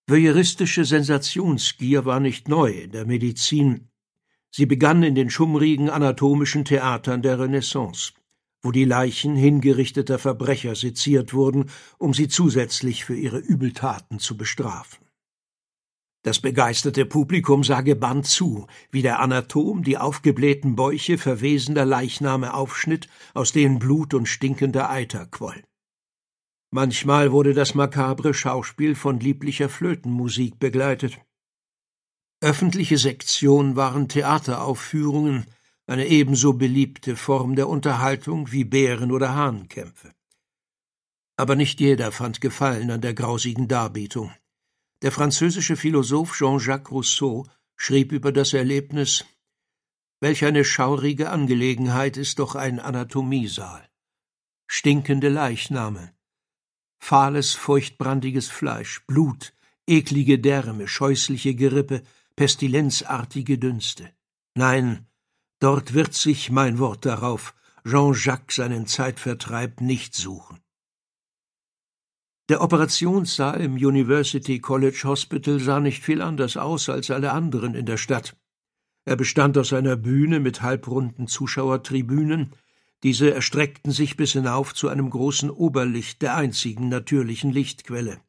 Voyeuristische Sensationsgier war nicht neu in der Medizin. Sie begann in den schummrigen anatomischen Theatern der Renaissance, wo die Leichen hingerichteter Verbrecher seziert wurden, um sie zusätzlich für ihre Übeltaten zu bestrafen. Das begeisterte Publikum sah gebannt zu, wie der Anatom die aufgeblähten Bäuche verwesender Leichname aufschnitt, aus denen Blut und stinkender Eiter quoll. Manchmal wurde das makabre Schauspiel von lieblicher Flötenmusik begleitet. Öffentliche Sektionen waren Theateraufführungen, eine ebenso beliebte Form der Unterhaltung wie Bären- oder Hahnenkämpfe. Aber nicht jeder fand Gefallen an der grausigen Darbietung. Der französische Philosoph Jean-Jacques Rousseau schrieb über das Erlebnis: »Welch eine schaurige Angelegenheit ist doch ein Anatomiesaal. Stinkende Leichname, fahles, feuchtbrandiges Fleisch, Blut, eklige Därme, scheußliche Gerippe, pestilenzartige Dünste. Nein, dort wird sich, mein Wort darauf, Jean-Jacques seinen Zeitvertreib nicht suchen.« Der Operationssaal im University College Hospital sah nicht viel anders aus als alle anderen in der Stadt. Er bestand aus einer Bühne mit halbrunden Zuschauertribünen. Diese erstreckten sich bis hinauf zu einem großen Oberlicht, der einzigen natürlichen Lichtquelle.